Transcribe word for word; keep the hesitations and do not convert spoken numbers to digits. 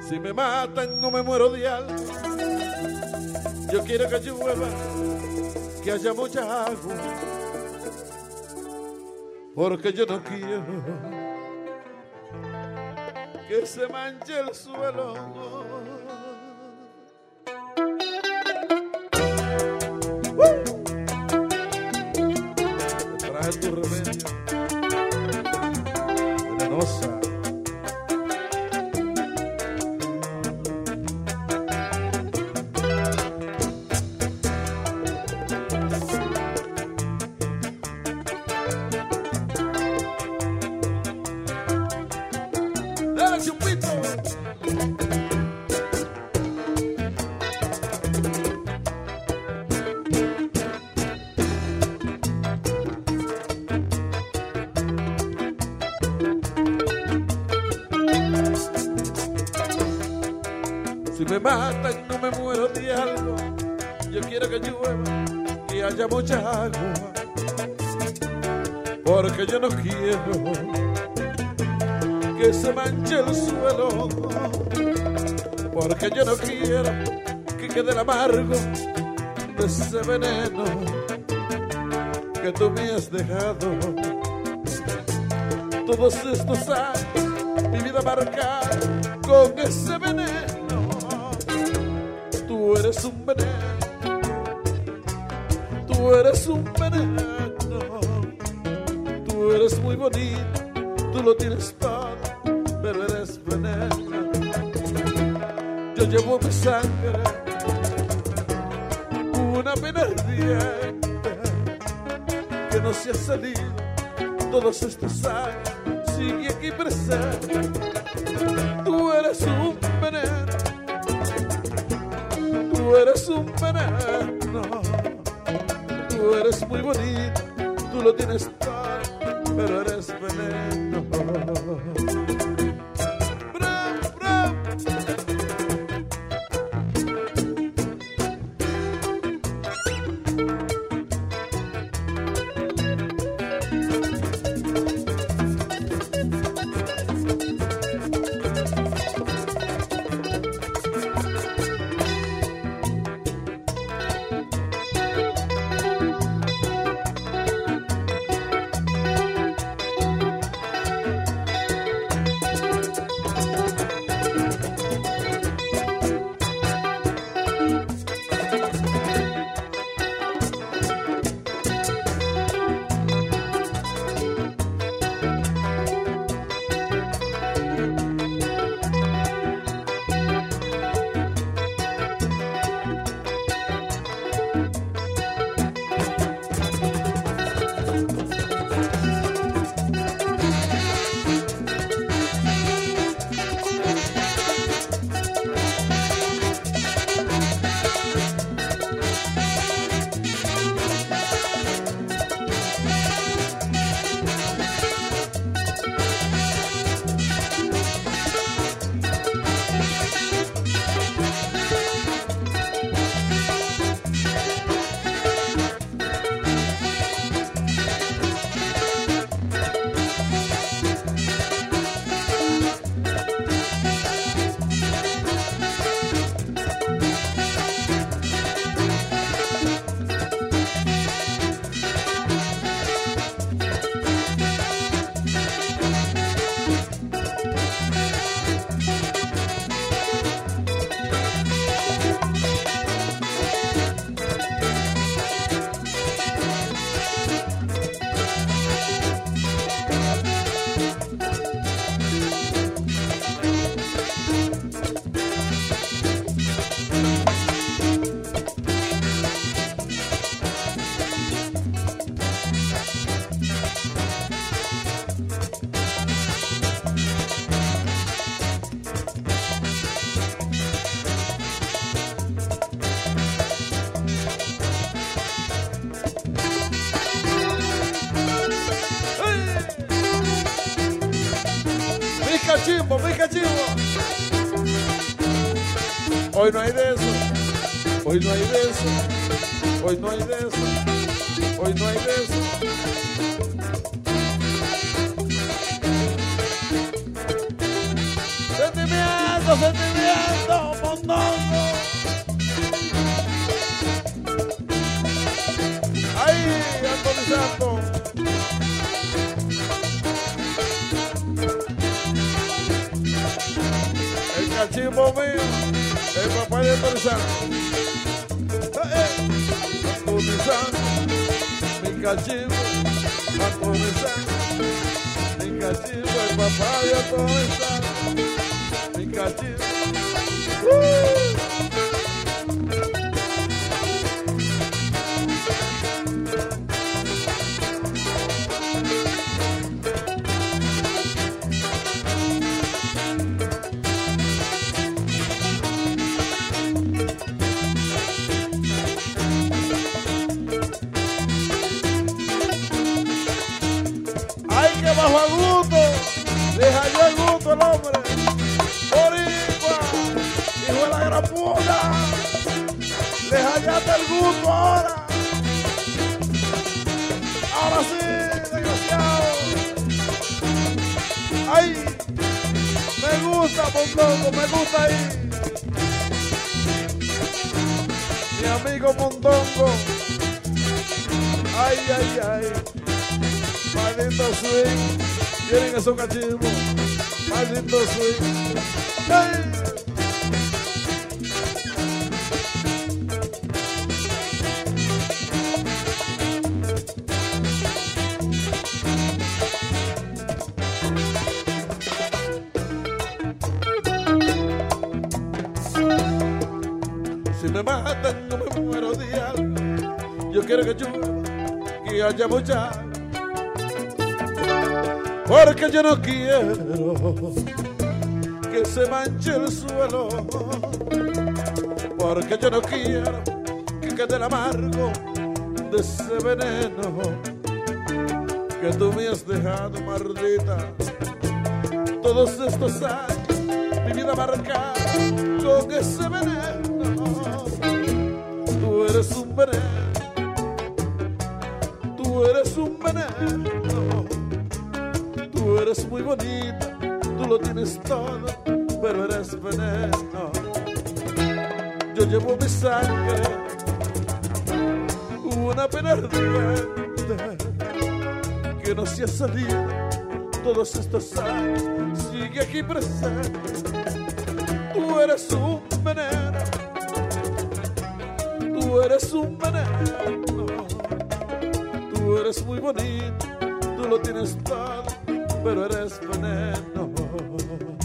Si me matan o me muero de algo, yo quiero que llueva, que haya mucha agua, porque yo no quiero que se manche el suelo. ¡Uh! Te traje tu remedio, venenosa. Si me matan no me muero de algo, yo quiero que llueva, que haya mucha agua, porque yo no quiero que se manche el suelo, porque yo no quiero que quede el amargo de ese veneno que tú me has dejado. Todos estos años mi vida marcada con ese veneno. Tú eres un veneno, tú eres un veneno, tú eres muy bonito, tú lo tienes todo, pero eres veneno. Yo llevo mi sangre, una pena ardiente que no se ha salido todos estos años, sigue aquí presente. Tú eres un veneno, tú eres un veneno, tú eres muy bonito, tú lo tienes todo, pero eres veneno. Bravo, bravo. Cachimbo, muy cachimbo. Hoy no hay de eso, hoy no hay de eso, hoy no hay de eso, hoy no hay de eso. ¡Se te me hace! estos sentimientos, mondongo. Ahí, actualizando. El cachimbo mío, el papá de actualizando. Actualizando, mi cachimbo, actualizando. Mi cachimbo, el papá de actualizando. Mi cachimbo. ¡Uh! Bajo a gusto, deja yo el gusto el hombre, boricua, hijo de la gran puta, deja ya el gusto ahora, ahora sí, desgraciado, ay, me gusta Mondongo, me gusta ahí, mi amigo Mondongo, ay, ay, ay. Maldito swing, tienen esos cachimbos, maldito swing. ¡Hey! Si me matan, no me muero de algo. Yo quiero que llueva, que haya mucha. Porque yo no quiero que se manche el suelo, porque yo no quiero que quede el amargo de ese veneno que tú me has dejado, maldita. Todos estos años, mi vida marcada con ese veneno. Tú eres un veneno, tú eres un veneno. Tú eres muy bonita, tú lo tienes todo, pero eres veneno. Yo llevo mi sangre, una pena ardiente que no se ha salido todos estos años, sigue aquí presente. Tú eres un veneno, tú eres un veneno. Tú eres muy bonita, tú lo tienes todo, pero eres veneno.